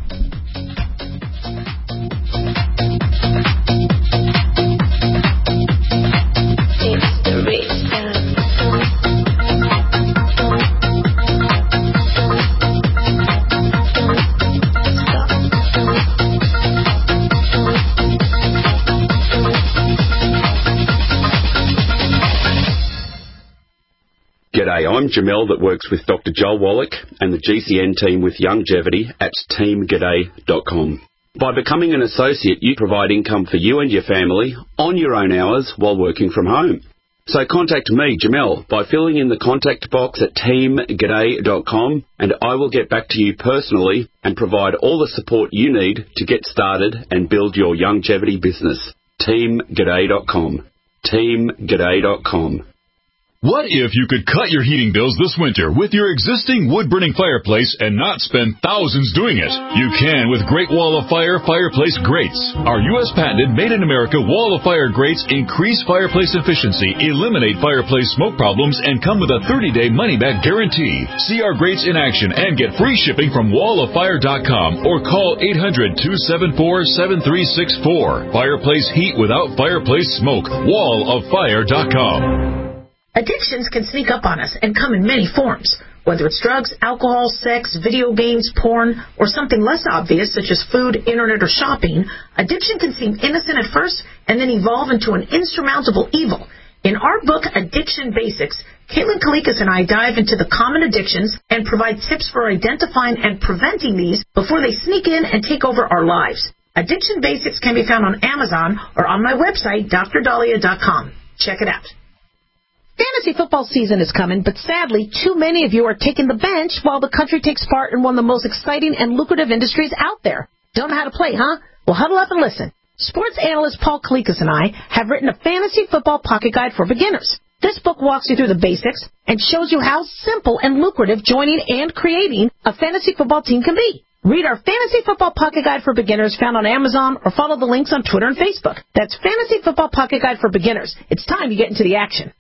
It's the race. G'day, I'm Jamel that works with Doctor Joel Wallach and the G C N team with Longevity at team g'day dot com. By becoming an associate, you provide income for you and your family on your own hours while working from home. So contact me, Jamel, by filling in the contact box at team g'day dot com, and I will get back to you personally and provide all the support you need to get started and build your longevity business. team g'day dot com. team g'day dot com. What if you could cut your heating bills this winter with your existing wood-burning fireplace and not spend thousands doing it? You can with Great Wall of Fire Fireplace Grates. Our U S patented made-in-America Wall of Fire grates increase fireplace efficiency, eliminate fireplace smoke problems, and come with a thirty-day money-back guarantee. See our grates in action and get free shipping from wall of fire dot com or call eight hundred, two seven four, seven three six four. Fireplace heat without fireplace smoke. wall of fire dot com. Addictions can sneak up on us and come in many forms, whether it's drugs, alcohol, sex, video games, porn, or something less obvious such as food, internet, or shopping. Addiction can seem innocent at first and then evolve into an insurmountable evil. In our book, Addiction Basics, Caitlin Kalikas and I dive into the common addictions and provide tips for identifying and preventing these before they sneak in and take over our lives. Addiction Basics can be found on Amazon or on my website, dr dahlia dot com. Check it out. fantasy football season is coming, but sadly, too many of you are taking the bench while the country takes part in one of the most exciting and lucrative industries out there. Don't know how to play, huh? Well, huddle up and listen. Sports analyst Paul Kalikas and I have written a fantasy football pocket guide for beginners. This book walks you through the basics and shows you how simple and lucrative joining and creating a fantasy football team can be. Read our Fantasy Football Pocket Guide for Beginners found on Amazon or follow the links on Twitter and Facebook. That's Fantasy Football Pocket Guide for Beginners. It's time to get into the action.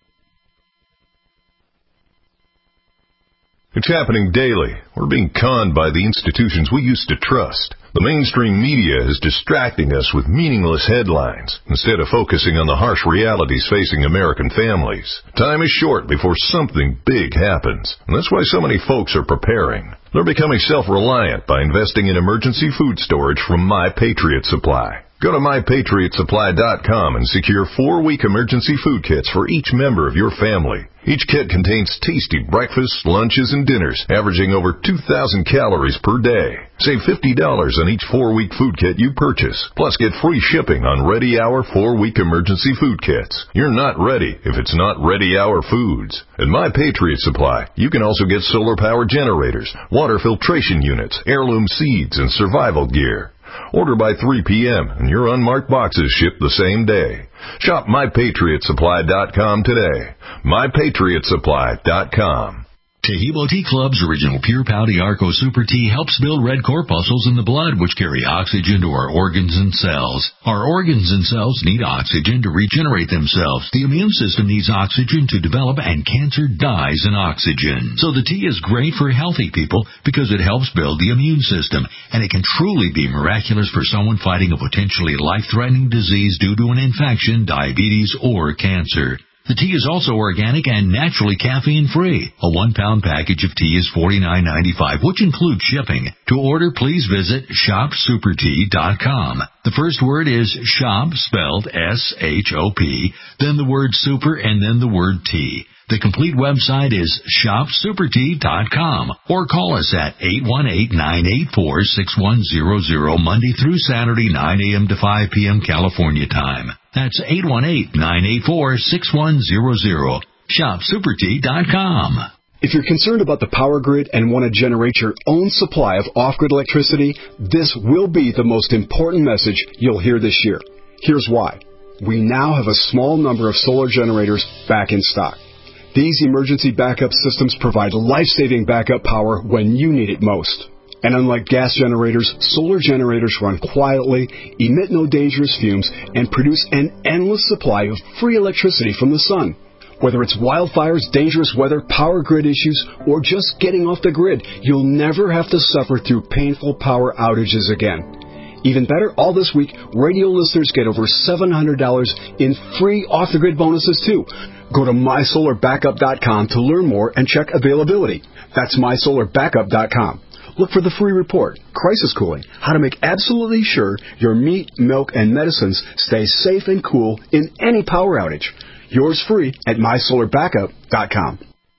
It's happening daily. We're being conned by the institutions we used to trust. The mainstream media is distracting us with meaningless headlines instead of focusing on the harsh realities facing American families. Time is short before something big happens, and that's why so many folks are preparing. They're becoming self-reliant by investing in emergency food storage from My Patriot Supply. Go to my patriot supply dot com and secure four-week emergency food kits for each member of your family. Each kit contains tasty breakfasts, lunches, and dinners, averaging over two thousand calories per day. Save fifty dollars on each four-week food kit you purchase. Plus, get free shipping on Ready Hour four-week emergency food kits. You're not ready if it's not Ready Hour foods. At My Patriot Supply, you can also get solar power generators, water filtration units, heirloom seeds, and survival gear. Order by three p.m. and your unmarked boxes ship the same day. Shop my patriot supply dot com today. my patriot supply dot com. Tehebo Tea Club's original Pure Pouty Arco Super Tea helps build red corpuscles in the blood, which carry oxygen to our organs and cells. Our organs and cells need oxygen to regenerate themselves. The immune system needs oxygen to develop, and cancer dies in oxygen. So the tea is great for healthy people because it helps build the immune system, and it can truly be miraculous for someone fighting a potentially life-threatening disease due to an infection, diabetes, or cancer. The tea is also organic and naturally caffeine-free. A one-pound package of tea is forty-nine ninety-five, which includes shipping. To order, please visit shop super tea dot com. The first word is shop, spelled S H O P, then the word super, and then the word tea. The complete website is shop super tea dot com, or call us at eight one eight, nine eight four, six one zero zero Monday through Saturday, nine a.m. to five p.m. California time. That's eight one eight, nine eight four, six one zero zero. shop super tea dot com. If you're concerned about the power grid and want to generate your own supply of off-grid electricity, this will be the most important message you'll hear this year. Here's why. We now have a small number of solar generators back in stock. These emergency backup systems provide life-saving backup power when you need it most. And unlike gas generators, solar generators run quietly, emit no dangerous fumes, and produce an endless supply of free electricity from the sun. Whether it's wildfires, dangerous weather, power grid issues, or just getting off the grid, you'll never have to suffer through painful power outages again. Even better, all this week, radio listeners get over seven hundred dollars in free off-the-grid bonuses, too. Go to my solar backup dot com to learn more and check availability. That's my solar backup dot com. Look for the free report, Crisis Cooling, how to make absolutely sure your meat, milk, and medicines stay safe and cool in any power outage. Yours free at my solar backup dot com.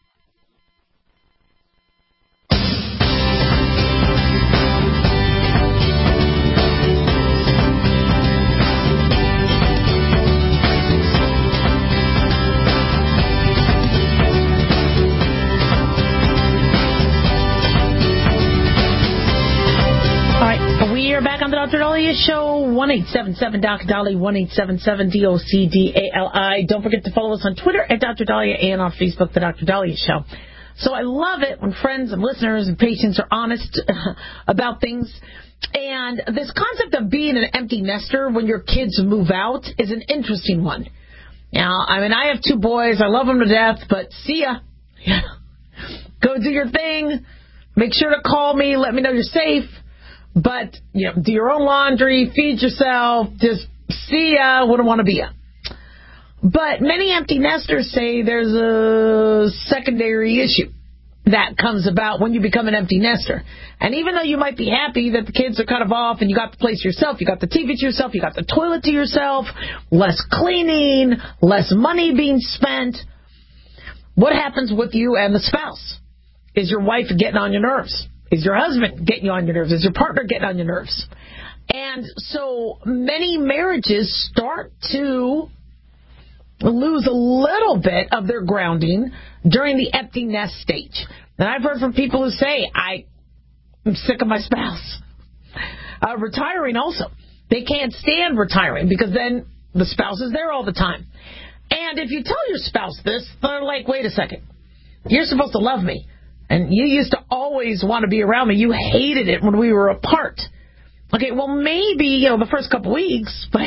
Doctor Dahlia Show, one eight seven seven D O C Dolly, one eight seven seven D O C D A L I. Don't forget to follow us on Twitter at Doctor Dahlia and on Facebook, The Doctor Dahlia Show. So I love it when friends and listeners and patients are honest about things. And this concept of being an empty nester when your kids move out is an interesting one. Now, I mean, I have two boys. I love them to death, but see ya. Yeah. Go do your thing. Make sure to call me. Let me know you're safe. But, you know, do your own laundry, feed yourself, just see ya, wouldn't want to be ya. But many empty nesters say there's a secondary issue that comes about when you become an empty nester. And even though you might be happy that the kids are kind of off and you got the place to yourself, you got the T V to yourself, you got the toilet to yourself, less cleaning, less money being spent, what happens with you and the spouse? Is your wife getting on your nerves? Is your husband getting you on your nerves? Is your partner getting on your nerves? And so many marriages start to lose a little bit of their grounding during the empty nest stage. And I've heard from people who say, I, I'm sick of my spouse. Uh, retiring also. They can't stand retiring because then the spouse is there all the time. And if you tell your spouse this, they're like, wait a second. You're supposed to love me. And you used to always want to be around me. You hated it when we were apart. Okay, well, maybe, you know, the first couple weeks, but,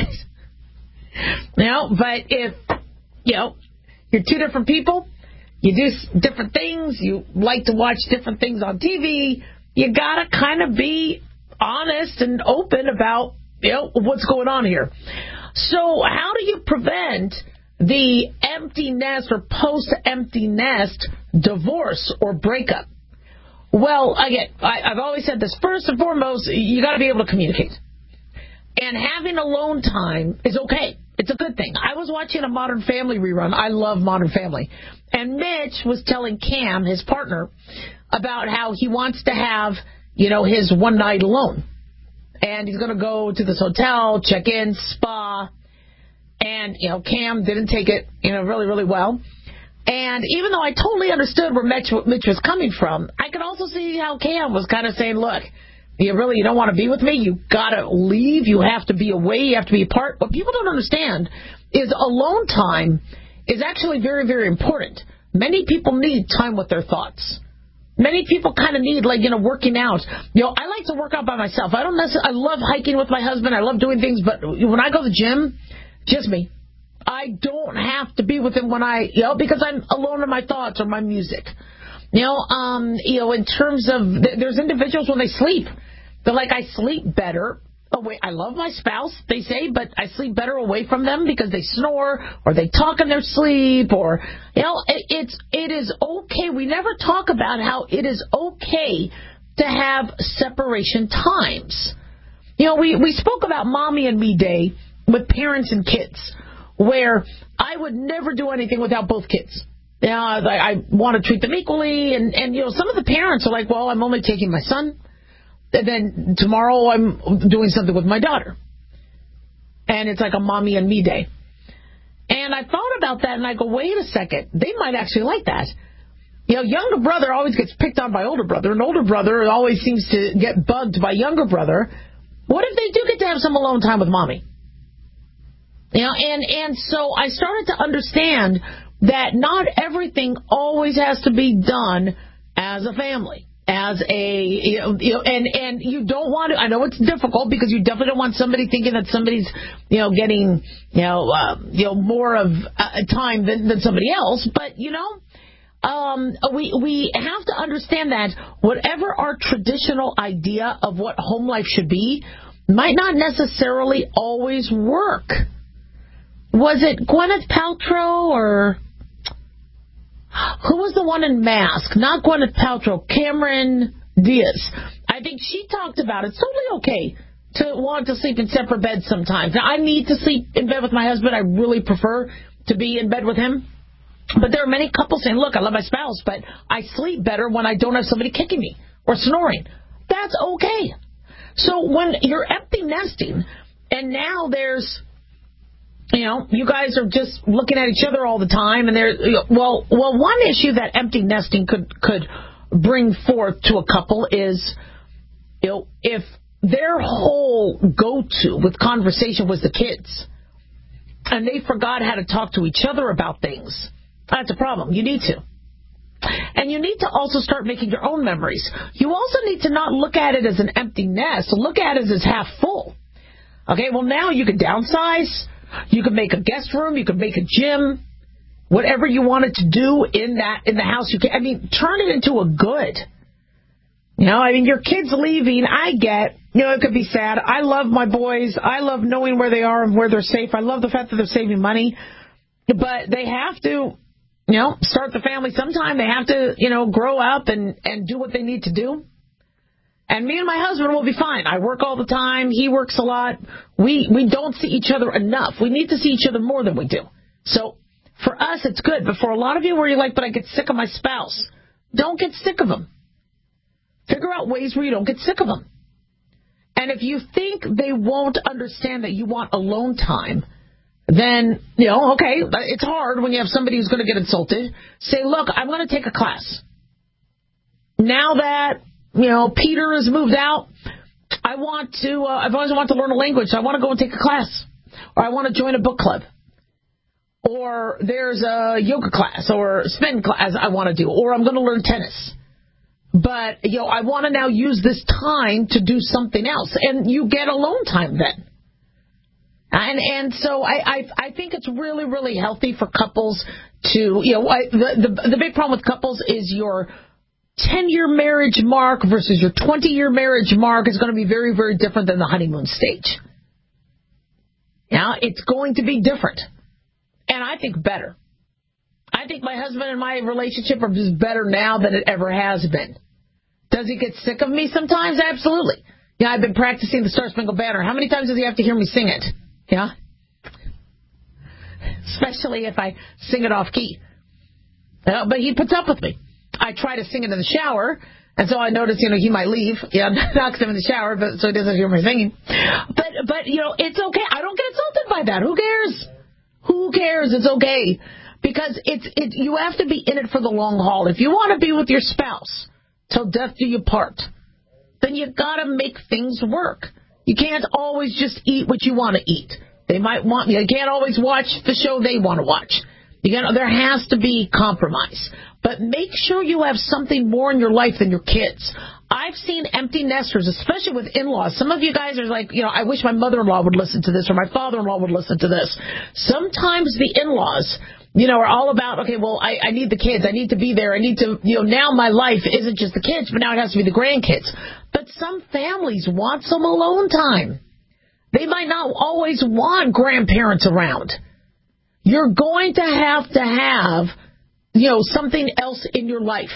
you know, but if, you know, you're two different people, you do different things, you like to watch different things on T V, you got to kind of be honest and open about, you know, what's going on here. So how do you prevent the empty nest or post-empty nest divorce or breakup? Well, again, I, I've always said this. First and foremost, you got to be able to communicate. And having alone time is okay. It's a good thing. I was watching a Modern Family rerun. I love Modern Family. And Mitch was telling Cam, his partner, about how he wants to have, you know, his one night alone. And he's going to go to this hotel, check in, spa. And, you know, Cam didn't take it, you know, really, really well. And even though I totally understood where Mitch, Mitch was coming from, I could also see how Cam was kind of saying, look, you really you don't want to be with me? You got to leave. You have to be away. You have to be apart. What people don't understand is alone time is actually very, very important. Many people need time with their thoughts. Many people kind of need, like, you know, working out. You know, I like to work out by myself. I don't necessarily, I love hiking with my husband. I love doing things. But when I go to the gym, just me. I don't have to be with him when I, you know, because I'm alone in my thoughts or my music. You know, um, you know, in terms of, there's individuals when they sleep, they're like, I sleep better away. I love my spouse, they say, but I sleep better away from them because they snore or they talk in their sleep or, you know, it, it's, it is okay. We never talk about how it is okay to have separation times. You know, we, we spoke about Mommy and Me Day with parents and kids, where I would never do anything without both kids. You know, I, I want to treat them equally, and, and, you know, some of the parents are like, well, I'm only taking my son, and then tomorrow I'm doing something with my daughter. And it's like a Mommy and Me Day. And I thought about that, and I go, wait a second, they might actually like that. You know, younger brother always gets picked on by older brother, and older brother always seems to get bugged by younger brother. What if they do get to have some alone time with Mommy? You know, and, and so I started to understand that not everything always has to be done as a family, as a, you know, you know, and, and you don't want to, I know it's difficult because you definitely don't want somebody thinking that somebody's, you know, getting, you know, uh, you know, more of uh, time than, than somebody else, but, you know, um, we, we have to understand that whatever our traditional idea of what home life should be might not necessarily always work. Was it Gwyneth Paltrow or who was the one in Mask? Not Gwyneth Paltrow, Cameron Diaz. I think she talked about it's totally okay to want to sleep in separate beds sometimes. Now, I need to sleep in bed with my husband. I really prefer to be in bed with him. But there are many couples saying, look, I love my spouse, but I sleep better when I don't have somebody kicking me or snoring. That's okay. So when you're empty nesting and now there's, you know, you guys are just looking at each other all the time, and there. Well, well, one issue that empty nesting could could bring forth to a couple is, you know, if their whole go-to with conversation was the kids, and they forgot how to talk to each other about things. That's a problem. You need to, and you need to also start making your own memories. You also need to not look at it as an empty nest. Look at it as half full. Okay. Well, now you could downsize. You could make a guest room. You could make a gym. Whatever you wanted to do in that in the house, you can. I mean, turn it into a good. You know, I mean, your kids leaving, I get. You know, it could be sad. I love my boys. I love knowing where they are and where they're safe. I love the fact that they're saving money. But they have to, you know, start the family sometime. They have to, you know, grow up and, and do what they need to do. And me and my husband will be fine. I work all the time. He works a lot. We we don't see each other enough. We need to see each other more than we do. So for us, it's good. But for a lot of you where you're like, but I get sick of my spouse, don't get sick of them. Figure out ways where you don't get sick of them. And if you think they won't understand that you want alone time, then, you know, okay, it's hard when you have somebody who's going to get insulted. Say, look, I'm going to take a class. Now that, you know, Peter has moved out, I want to, uh, I've always wanted to learn a language, so I want to go and take a class. Or I want to join a book club. Or there's a yoga class or spin class I want to do. Or I'm going to learn tennis. But, you know, I want to now use this time to do something else. And you get alone time then. And and so I, I I think it's really, really healthy for couples to, you know, I, the, the the big problem with couples is your ten-year marriage mark versus your twenty-year marriage mark is going to be very, very different than the honeymoon stage. Now, it's going to be different. And I think better. I think my husband and my relationship are just better now than it ever has been. Does he get sick of me sometimes? Absolutely. Yeah, I've been practicing the Star Spangled Banner. How many times does he have to hear me sing it? Yeah? Especially if I sing it off key. Uh, but he puts up with me. I try to sing it in the shower, and so I notice, you know, he might leave. Yeah, not because I'm in the shower, but so he doesn't hear me singing. But, but you know, it's okay. I don't get insulted by that. Who cares? Who cares? It's okay. Because it's it. You have to be in it for the long haul. If you want to be with your spouse till death do you part, then you got to make things work. You can't always just eat what you want to eat. They might want you. You can't always watch the show they want to watch. You got. There has to be compromise. But make sure you have something more in your life than your kids. I've seen empty nesters, especially with in-laws. Some of you guys are like, you know, I wish my mother-in-law would listen to this or my father-in-law would listen to this. Sometimes the in-laws, you know, are all about, okay, well, I, I need the kids. I need to be there. I need to, you know, now my life isn't just the kids, but now it has to be the grandkids. But some families want some alone time. They might not always want grandparents around. You're going to have to have, you know, something else in your life.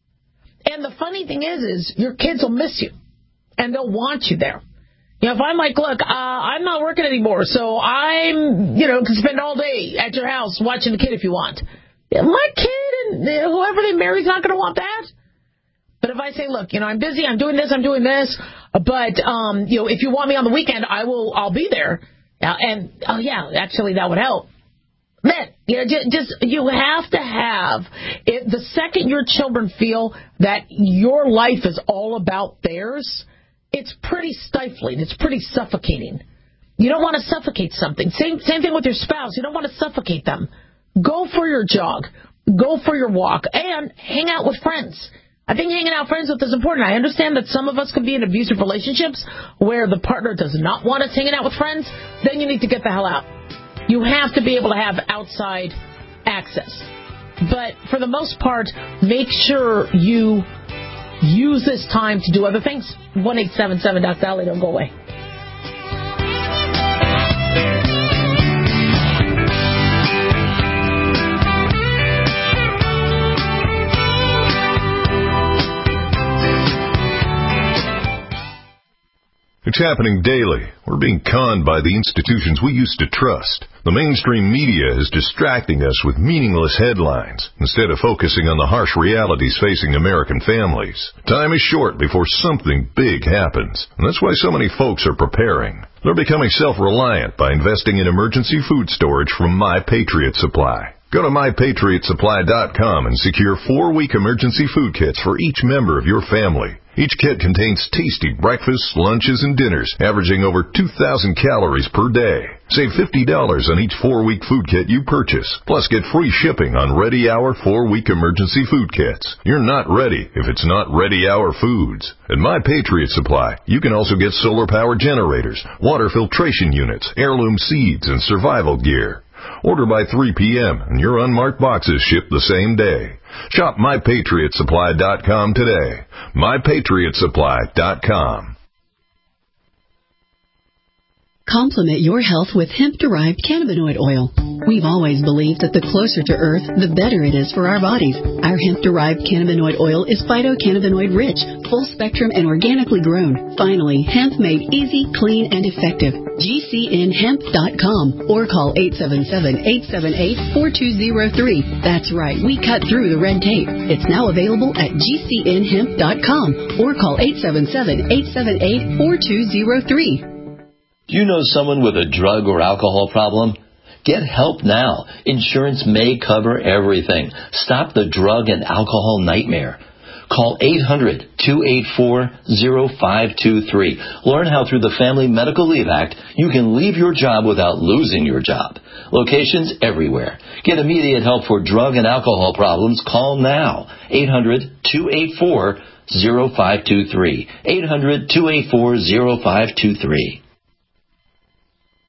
And the funny thing is, is your kids will miss you, and they'll want you there. You know, if I'm like, look, uh, I'm not working anymore, so I'm, you know, can spend all day at your house watching the kid if you want. My kid and whoever they marry is not going to want that. But if I say, look, you know, I'm busy, I'm doing this, I'm doing this, but, um, you know, if you want me on the weekend, I will, I'll be there. Uh, and, oh, yeah, actually, that would help. Then, you know, just, just you have to have it. The second your children feel that your life is all about theirs, it's pretty stifling. It's pretty suffocating. You don't want to suffocate something. Same same thing with your spouse. You don't want to suffocate them. Go for your jog. Go for your walk. And hang out with friends. I think hanging out with friends is important. I understand that some of us can be in abusive relationships where the partner does not want us hanging out with friends. Then you need to get the hell out. You have to be able to have outside access. But for the most part, make sure you use this time to do other things. one eight seven seven Doc Dolly, don't go away. It's happening daily. We're being conned by the institutions we used to trust. The mainstream media is distracting us with meaningless headlines instead of focusing on the harsh realities facing American families. Time is short before something big happens, and that's why so many folks are preparing. They're becoming self-reliant by investing in emergency food storage from My Patriot Supply. Go to my patriot supply dot com and secure four-week emergency food kits for each member of your family. Each kit contains tasty breakfasts, lunches, and dinners, averaging over two thousand calories per day. Save fifty dollars on each four-week food kit you purchase, plus get free shipping on Ready Hour four-week emergency food kits. You're not ready if it's not Ready Hour foods. At My Patriot Supply, you can also get solar power generators, water filtration units, heirloom seeds, and survival gear. Order by three p.m. and your unmarked boxes ship the same day. Shop my patriot supply dot com today. my patriot supply dot com. Complement your health with hemp-derived cannabinoid oil. We've always believed that the closer to Earth, the better it is for our bodies. Our hemp-derived cannabinoid oil is phytocannabinoid-rich, full-spectrum, and organically grown. Finally, hemp made easy, clean, and effective. G C N hemp dot com or call eight seven seven, eight seven eight, four two zero three. That's right, we cut through the red tape. It's now available at G C N hemp dot com or call eight seven seven, eight seven eight, four two zero three. Do you know someone with a drug or alcohol problem? Get help now. Insurance may cover everything. Stop the drug and alcohol nightmare. Call eight hundred, two eight four, zero five two three. Learn how through the Family Medical Leave Act you can leave your job without losing your job. Locations everywhere. Get immediate help for drug and alcohol problems. Call now. eight hundred, two eight four, zero five two three. eight hundred, two eight four, zero five two three.